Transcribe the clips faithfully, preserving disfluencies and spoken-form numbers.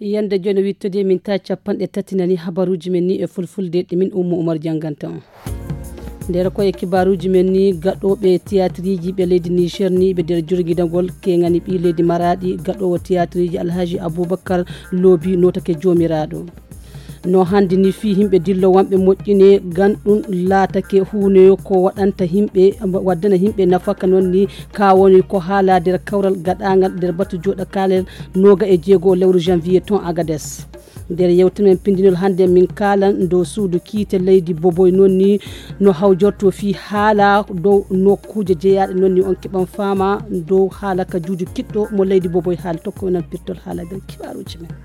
yande joni wittode min ta capanɗe tati nani habaruji men ni e fulfulde ɗe min Ummu Umar janganta on nder koye kibaruji men ni gaɗoɓe théâtre ɓe leydi Niger ni ɓe nder jurguidagol kegani ɓi leydi Maradi gaɗowo théâtre ji Alhaji Aboubacar Loobi notake jomiraɗo no handi ni fi himɓe dillo wanɓe moƴƴine ganɗum laatake huuneyo ko waɗanta himɓe waddana himɓe nafaka noon ni ka woni ko haala nder kawral gaɗagal nder batu joɗa kalel noga e jeego lewru janvier ton Agades nder yewtere men pindinol hande min kalan dow suudu kiite leydi Boboy noon ni no hawjorto fi haala dow nokkuje jeeyaɗe noon ni on keɓan fama dow haala ka juuju kiɗɗo mo leydi Boboy haali tokko nan pirtol haala nder kibaruji men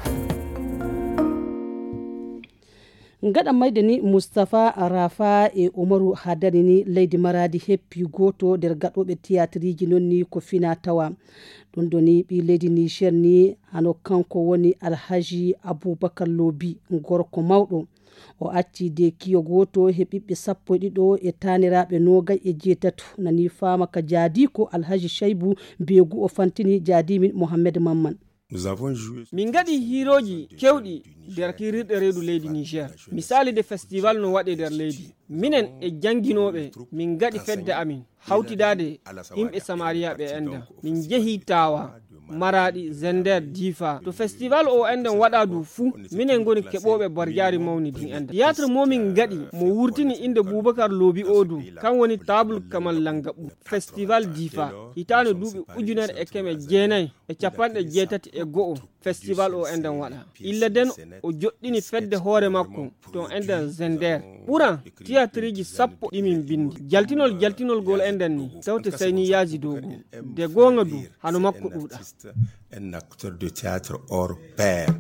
ngaɗa mayde ni Moustapha Rafa e Umaru Hadari ni leydi Maradi heppi goto nder gaɗoɓe théâtre ji noon ni ko fina tawa ɗum ɗo ni ɓi leydi Niger ni hano kanko woni Alhaji Aboubacar Loobi gorko mawɗo o acci de kiyo goto he ɓiɓɓe sappo e ɗiɗo e taniraɓe nogay e jeetato nani fama ka jaadi ko Alhaji Shaibou Beegu o fantini jaadi min Mohamed Mamman. Min gaɗi hiroji kewɗi nder kirirɗe reedu leydi Niger misali de festival no waɗe nder leydi minen e janginoɓe min gaɗi fedde amin hawtidade himɓe Samaria ɓe enda min jehi Tawa Maradi Zender Difa to festival o enden waɗa du fuu minen goni keɓoɓe barjari mawni din enda théâtre momin gaɗi mo wurtini inde Boubacar Loobi odu kan woni table kamal langaɓu festival Difa hitano duuɓi ujunere e keme jeenayi e capanɗe jeetati e go'o festival o enden waɗa illa den o joɗɗini fedde hoore makko to enden Zender ɓuran théâtre ji sappo ɗimin bindi jaltinol jaltinol gol enden ni tawte sayni yaaji dogo de gonga du hano makko ɗuɗa un acteur de théâtre hors pair.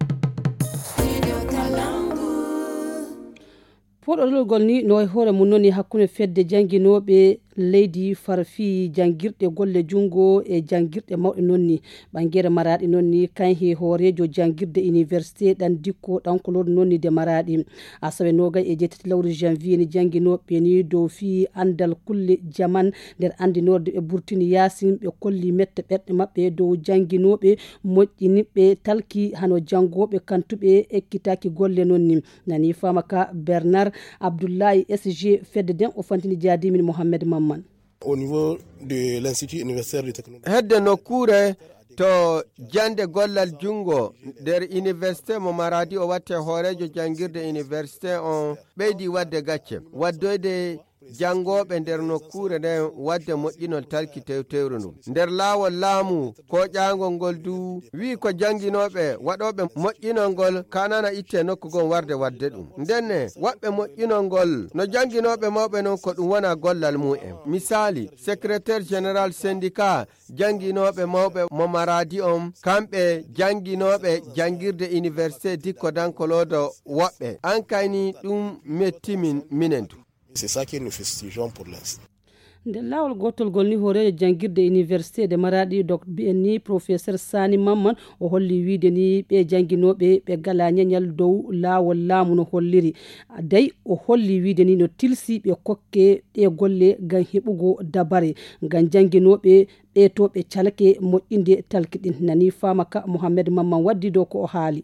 poɗolgol ni no hoore mum noon hakkunde fedde janginoɓe leydi farfi jangirɗe golle jungo e jangirɗe mawɗe noon ni ɓangere Maradi noon ni kan he hoorejo jangirde université ɗan dikko ɗankolor noon ni de Maradi asawe nogay e jeetati lewru janvier ni janginoɓe ni dow fi andal kulle jaman nder andinorde e burtini yasin ɓe kolli mette ɓerɗe maɓɓe dow janginoɓe moƴƴiniɓe talki hano jangoɓe kantuɓe ekkitaki golle noon ni nani fama ka Bernard Abdoulaye S G fedde den o fantini jaadi min Mohamed Mamman. Au niveau de l'Institut universitaire de technologie. Hedde nokkure to jande gollal jungo nder université mo Maradi o watte hoorejo jangirde université on ɓeydi wadde gacce waddoyde jangoɓe nder nokkure nden wadde moƴƴinol talki tewtewru ndu nder laawol laamu ko ƴangol ngol du wi ko janginoɓe waɗoɓe moƴƴinol ngol kanana itte nokkugon warde wadde ɗum ndenne waɓɓe moƴƴinol ngol no janginoɓe mawɓe noon ko ɗum wona gollal mu'en misali secrétaire général syndicat janginoɓe mawɓe mo Maradi on kamɓe janginoɓe jangirde université dikko dankolodo woɓɓe an kayni ɗum mettimin minen du. C'est ça que nous festigeons pour l'instant. nde lawol gotol gol ni hoorejo jangirde université de Maradi dok bi'en ni professeur Sani Mamman o holli wiide ni ɓe janginoɓe ɓe gala ñañal dow lawol laamu no holliri day o holli wiide ni no tilsi ɓe kokke ɗe golle ngam heɓugo dabare ngam janginoɓe ɓe to ɓe calake moƴƴinde talkiɗin nani fama ka Mohamed Mamman waddi dow ko o haali.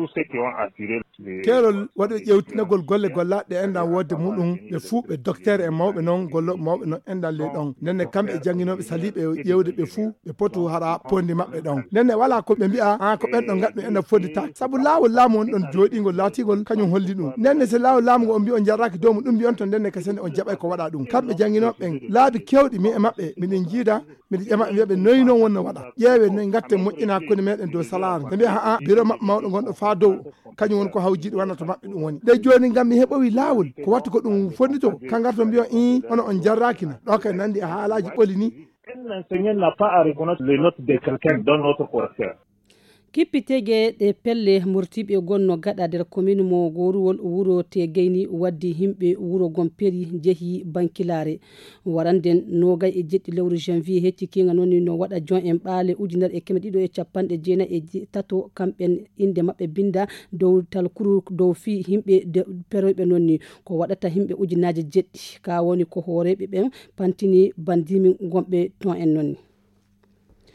kerol waɗo ƴewtinagol golle gollaɗe endan wodde muɗum ɓe fuu ɓe docteur e mawɓe noon gollo mawɓe noon endan le ɗon nenne kamɓe jangguinoɓe saliɓe ƴewde ɓe fuu ɓe potu haɗa ponde maɓɓe ɗon nenne wala ko ɓe mbiya an ko ɓen ɗon gaɗɗum enda foddita saabu lawol laamu on ɗon jooɗigol laatigol kañum holli ɗum nenne so lawol laamu ngo on mbi on jarraki dow mu ɗum mbiyon ton nenne kasende on jaɓay ko waɗa ɗum kamɓe jangguinoɓe ɓen laabi kewɗi mi e maɓɓe miɗen jiida miɗe ƴama wiyaɓe noyi noon wonno waɗa ƴeewe no gatte moƴƴina hakkude meɗen dow salare ɓe mbiya ha bureau maɓɓe mawɗo gonɗo fa dow kañum woni ko hawjiɗo wonata maɓɓe ɗum woni nde joni gam mi heɓowi lawol ko wattu ko ɗum fondito kangarto mbiyo i hono on jarrakina ɗo kay nandi e haalaji ɓoli ni. L'enseignant n'a pas à reconnaître les notes de quelqu'un dans notre correcteur. kippitege ɗe pelle murtiɓe gonno gaɗa nder commune mo goruwol wuro te gayni waddi himɓe wuro gomperi jeehi bankilare waranden nogay e jeɗɗi lewru janvier hecci kinga noon no waɗa jon en ɓaale ujunere e keme ɗiɗo e capanɗe jeenayi e tato kamɓen inde maɓɓe binda dow talkuru dow fi himɓe peroyɓe noon ni ko waɗata himɓe ujunaje jeɗɗi ka woni ko hooreɓe ɓen pantini bandimi gonɓe ton en noon ni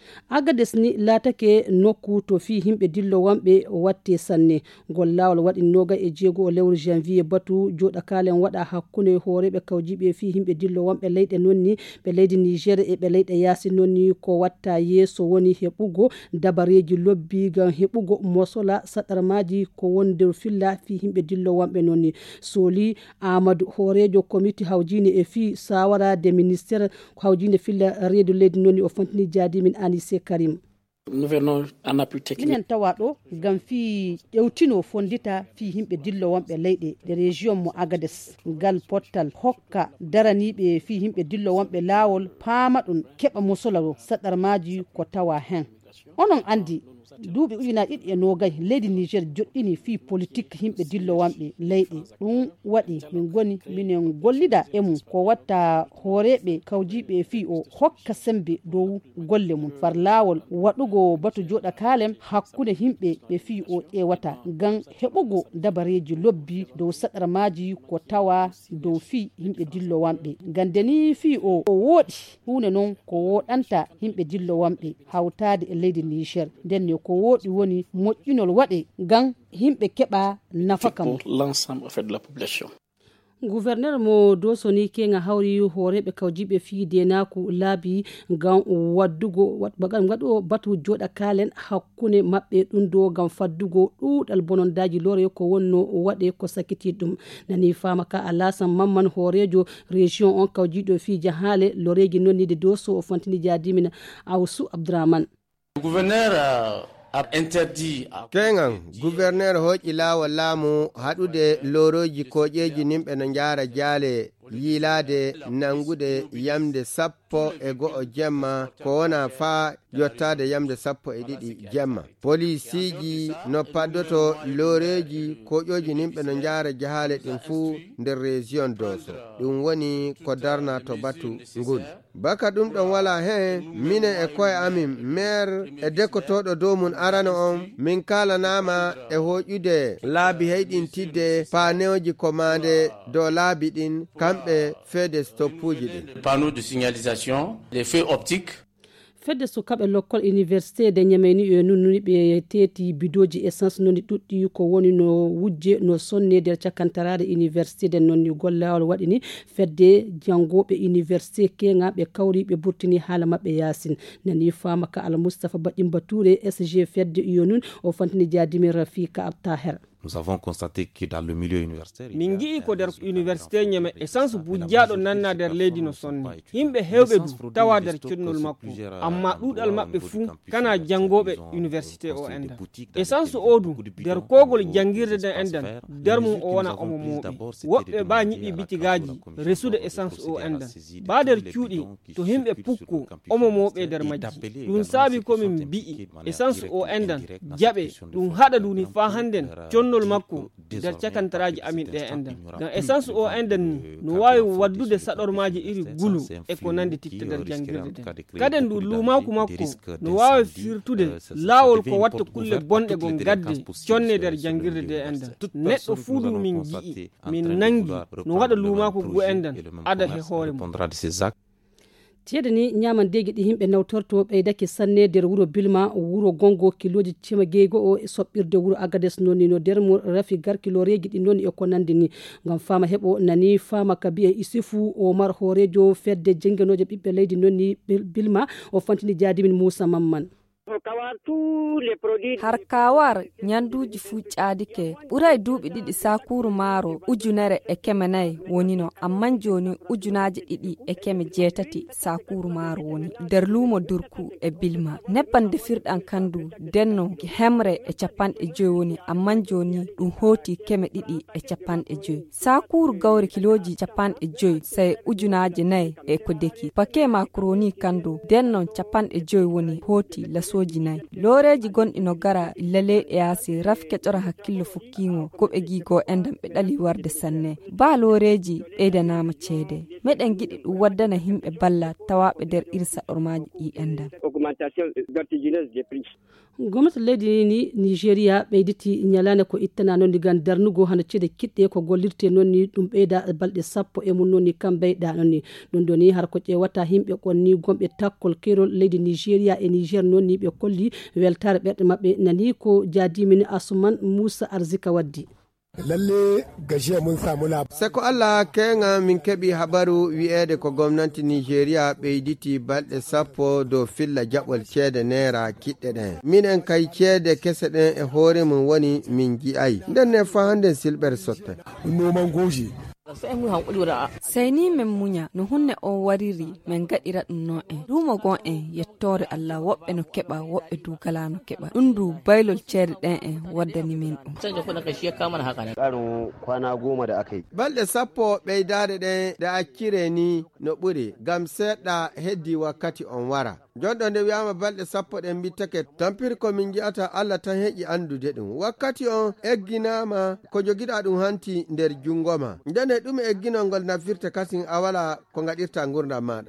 Agades ni latake nokku to fi himbe dillo wambe watte sanne gollawol wadi noga e jego lewru janvier batu joda kalen wada hakkune horebe kawjibe fi himbe dillo wambe leyde nonni be leydi Niger e be leyde yasi nonni ko watta yeso woni hebugo dabareji lobbi gan hebugo mosola sadarmaji ko wonde filla fi himbe dillo wambe nonni soli Amadou horejo committee hawjine e fi sawara de ministère hawjine filla redu leydi nonni o fontini jadi min Anise Karim. Nous venons en appui technique. Minen tawado gam fi ƴewtino fondita fi himbe dillo wonbe leyde de région mo Agades gal portal hokka daranibe fi himbe dillo wonbe lawol pamadun keba musolaro sadarmaji ko tawa hen onon andi duuɓi ujuna ɗiɗi e nogay leydi Niger joɗɗini fi politique himɓe dillo wamɓe leyɗe ɗum waɗi min goni minen gollida e mum ko watta hooreɓe kawjiɓe fi o hokka sembe dow golle mum far lawol waɗugo batu joɗa kalem hakkude himɓe ɓe fi o ƴewata gan heɓugo dabareji lobbi dow saɗarmaji ko tawa dow fi himɓe dillo wamɓe gandeni fi o o wooɗi hunde noon ko woɗanta himɓe dillo wamɓe hawtade e leydi Niger nden ko wodi woni moƴƴinol waɗe gan himɓe keɓa nafakam l'ensemble fait de la population. Gouverneur mo dosoni kenga hawri horeɓe kawjiɓe fiide naku laabi gam waddugo bagam wado batu joda kalen hakkune mabbe dum do gam faddugo dudal bonondaji lore ko wonno wade ko sakiti dum nani fama ka alasan mamman horejo region on kawjido fi jahale loreji nonni de doso o fontini jadimina Awsu Abdurrahman. Gouverneur a interdit kengan gouverneur hoƴi lawol laamu haɗude loroji koƴeji nimɓe no jara jaale yiilade nangude yamde sappo e go'o jemma ko wona fa yottade yamde sappo e ɗiɗi jemma polisiji no paddoto loreji koƴoji nimɓe no jara jahale ɗin fuu nder région Doso ɗum woni ko darna to batu ngol baka ɗum ɗon wala hen minen e koye amin maire e dekkotoɗo dow mum arano on min kalanama e hoƴude laabi heyɗintidde paneoji commandé dow laabi ɗin kamɓe fede stoppuji ɗin panneau de signalisation les feux optiques fedde sukaɓe lokkol université de ñameni e nunni ɓe teti bidoji essence noni ɗuɗɗi ko woni no wujje no sonne nder cakantarade université de nonni gollawol waɗini fedde jangoɓe université kenga ɓe kawri ɓe burtini haala mabɓe yasin nani fama ka al Moustapha Baɗim Batouré S G fedde iyo nun o fantini jadimi Rafika Abtaher. Nous avons constaté que dans le milieu universitaire min gi'i ko der université ñeme essence bujjaɗo nanna der leydi no sonni himɓe hewɓe du tawa der codnol makko amma ɗuɗal maɓɓe fuu kana jangoɓe université o enda essence o du der kogol jangirde den endan der mum o wona omo mooɓi woɓɓe ba ñiɓi bitigaji resude essence o endan ba der cuuɗi to himɓe pukko omo mooɓe der majji ɗum saabi komin mbi'i essence o endan jaɓe ɗum haɗa duni fa handen nol makko der cakantaraji amin ɗe endan gam essence o endan ni no wawi waddude saɗormaji iri gulu e ko nandi titta der jangirde den kaden du lumaku makko no wawi firtude lawol ko watta kulle bonɗe gon gadde conne der jangirde de endan neɗɗo fuudu min gi'i min nangi no waɗa lumaku gu endan ada he hoore mum tiyede ni ñamandegi ɗi himɓe nawtorto ɓeydake sanne nder wuro Bilma wuro gongo kiloji cima geego o e soɓɓirde wuro Agades nonni no nder mo rafi garkiloreji ɗi nonni e ko nandi ni gam fama heɓo nani fama kabi e Isufu Omar horejo fedde jenggenoje ɓiɓɓe leydi nonni Bilma o fantini jadimin Moussa Mamman. har kawar nyanduji fu caadike ɓuray duuɓi ɗiɗi sakuru maaro ujunere e keme nayi wonino amman joni ujunaji ɗiɗi e keme jeetati sakuru maaro woni nder luumo durku e Bilma nebban defirɗan kandu denno hemre e capanɗe joyi woni amman joni ɗum hooti keme ɗiɗi e capanɗe joyi sakuru gawri kiloji capanɗe joyi sai ujunaji nayi e ko deki pake macaroni kandu denno capanɗe joyi woni hooti lasoji nayi loreji gonɗi no gara lele e yaasi rafke cora hakkillo fukkingo ko ɓe gigo endam ɓe ɗali warde sanne ba loreji ɓeydanama ceede meɗen giɗi ɗum waddana himɓe balla tawaɓe nder iri saɗormaji ɗi endam augmentation vertigineuse des prix. gwamnati leydi ni nigeria ɓeyditi ñalane ko ittana noon digan darnugo hana cede kiɗɗe ko gollirte noon ni ɗum ɓeyda balɗe sappo e mum noon ni kam ɓeyɗa noon ni ɗum ɗo ni har ko ƴewata himɓe kon ni gomɓe takkol kerol leydi nigeria e niger noon ni ɓe kolli weltare ɓerɗe mabɓe nani ko jadimini asuman moussa arzika waddi. lalle gajiya mun samu lab sako Allah kenga min keɓi habaru wi'ede ko gomnati nigeria ɓeyditi balɗe sappo dow filla jaɓol ceede naira kiɗɗe ɗen minen kay ceede kese ɗen e hoore mum woni min gi'ay nden ne fa hande silɓere sotte noman goji sai ni min munya no hunne o wariri min gaɗira ɗum no en ɗuma gon en yettore Allah woɓɓe no keɓa woɓɓe dugala no keɓa ɗum du baylol ceede ɗen en waddani min ɗum ƙarin kwana goma da aka yi balɗe sappo ɓeydade ɗen da accire ni no ɓuri gam seɗɗa heddi wakkati on wara jonɗo nde wiyama balɗe sappo ɗen mbittake tampiri komin ji'ata Allah tan heƴi andude ɗum wakkati on egginama ko jogiɗa ɗum hanti nder jungoma ndene ɗum egginol ngol nafirte kasin a wala ko gaɗirta gurdam maɗa.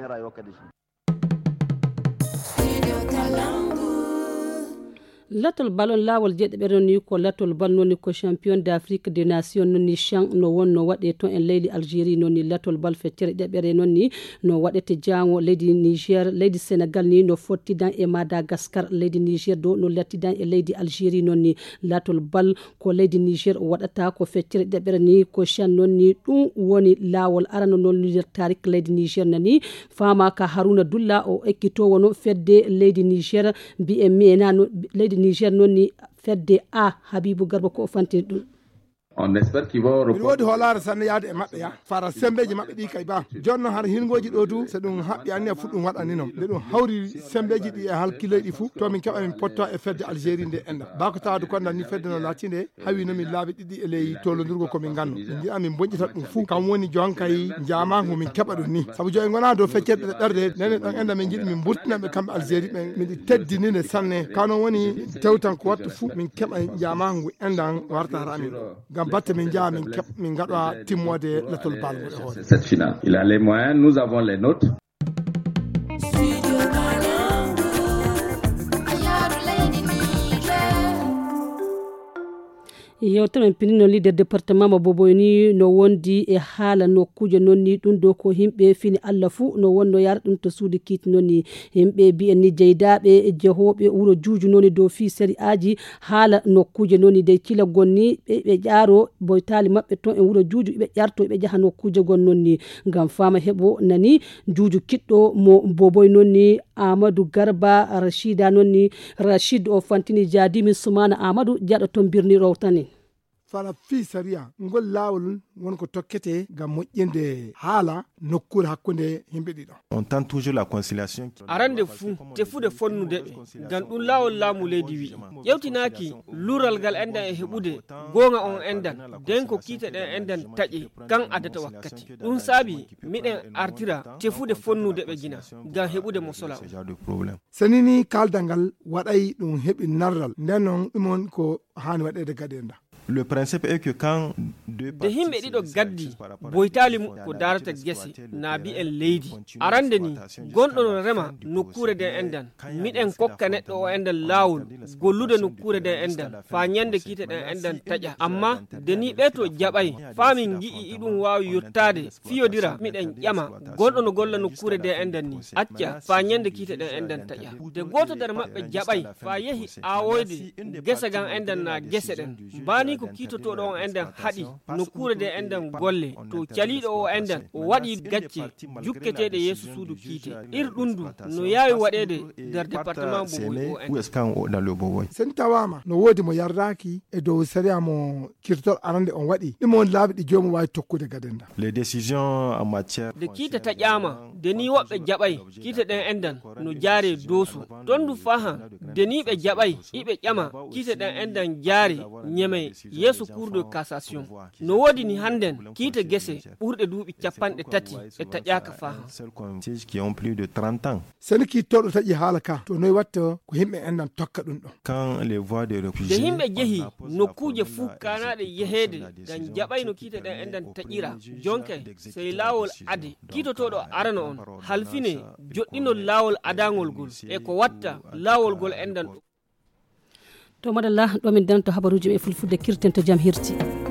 latol ballon lawol jeeɗe ɓe ni ko latol bal noni ko champion d'Afrique des nations noni chan no wonno waɗe ton en leydi Algérie noni latol bal feccere ɗeɓere nonni no waɗete jango leydi Niger leydi Sénégal ni no fottidan e Madagascar leydi Niger do no lattidan e leydi Algérie nonni latol bal ko leydi Niger waɗata ko feccere ɗeɓere ni ko chan nonni ɗum woni lawol arano non nder tarik leydi Niger nani fama ka Haruna Dulla o ekkitowo no fedde leydi Niger bi e menano leydi Niger nonni fedde a Habibou Garba ko fanti ɗum on espère qu'il va reprendre wodi holare sanne yaade e mabbe ya fara sembeji mabbe di kay ba jonno har hingoji do du se dum habbi anni fu dum wadani non de dum hawri sembeji di e halkilo di fu to min keba min potto e fedde Algérie de enda bako taadu ko nan ni fedde no latinde hawi no min laabi didi e ley tolondirgo ko min ganno ndi amin bonjita dum fu kam woni jonkay jama ko min keba dum ni sabu joy ngona do feccede darde nene don enda min jidi min burtina be kambe Algérie be min teddini ne sanne kano woni tewtan ko wattu fu min keba jama ngu endan warta harami batte min jaa min kep min gaɗa timmode latol bal mo e cette finale il a les moyens nous avons les nôtres yewtere men pinino leader département mo boboyni no wondi e haala nokkuje nonni ɗum do ko himɓe fini Allah fu no wonno yara ɗum to suudi kiit nonni himɓe bi'en ni jeydaɓe jehoɓe wuro juuju noni dow fi séri aji haala nokkuje nonni de kila gonni ɓe ƴaaro boytali mabɓe ton e wuro juuju ɓe ƴarto ɓe jaha nokkuje gon nonni ngam fama heɓo nani juuju kiɗɗo mo boboy nonni Amadou Garba Rachida nonni Rachid o fantini jadimi Soumana Amadou jaɗo ton birni rowtani fala fi saria ngol lawol wonko tokkete gam moƴƴinde haala nokkure hakkunde himɓe ɗiɗo on tente toujours la conciliation arande fuu tefude fonnude ɓe gam ɗum lawol laamu leydi wi ƴewtinaki lural ngal endan e heɓude gonga on endan den ko kiite ɗen endan taƴe kan addata wakkati ɗum saabi miɗen artira tefude fonnude ɓe gina gam heɓude mo sola o sanini kaldal ngal waɗay ɗum heɓi narral nden noon ɗumon ko hani waɗede gaɗenda le principe est que quand deux de himɓe ɗiɗo gaddi boytali mum ko darata gese naabi en leydi arande ni gonɗo no rema nokkure den endan miɗen kokka neɗɗo o endan laawol gollude nokkure den endan fa ñande kiite ɗen endan taƴa amma deni ɓe to jaɓay famin gi'i iɗum wawi yottade fiyodira miɗen ƴama gonɗo no golla nokkure den endan ni acca fa ñande kiite ɗen endan taƴa de goto nder maɓɓe jaɓay fa yehi awoyde gese gan endan na gese ɗen bani ko kiitotoɗo on endan haɗi nokkure de endan golle to caliɗo o endan o waɗi gacce jukketeɗe yeeso suudu kiite ir ɗum du no yawi waɗede nder département boboy sen tawama no woodi mo yardaki e dow séria mo kirtol arande on waɗi ɗum on laabi ɗi jomum wawi tokkude gadenda les décisions en matière de kiite taƴama deni woɓɓe jaɓay kiite ɗen endan no jaare doosu ɗon du faha deni ɓe jaɓay iɓe ƴama kiite ɗen endan jaare ñemey yeeso cour de cassation no wodi ni handen kiita gese ɓurɗe duuɓi capanɗe tati e taƴaka fa qui ont plus de trente ans. seni kittoɗo taƴi haala ka to noyi watta ko yimɓe enɗan tokka ɗum ɗo Quand les voies de de réfugiés himɓe jehi nokkuje fuu kanaɗe yeheede ngam jaɓay no kiita ɗen enɗan taƴira jonke sey laawol ade kiitotoɗo arana on halfine joɗɗinol laawol adagol ngol e ko watta laawol ngol enɗan to madalla ɗo min danto habaruji ɓe fulfulde kirten to jaam hirti.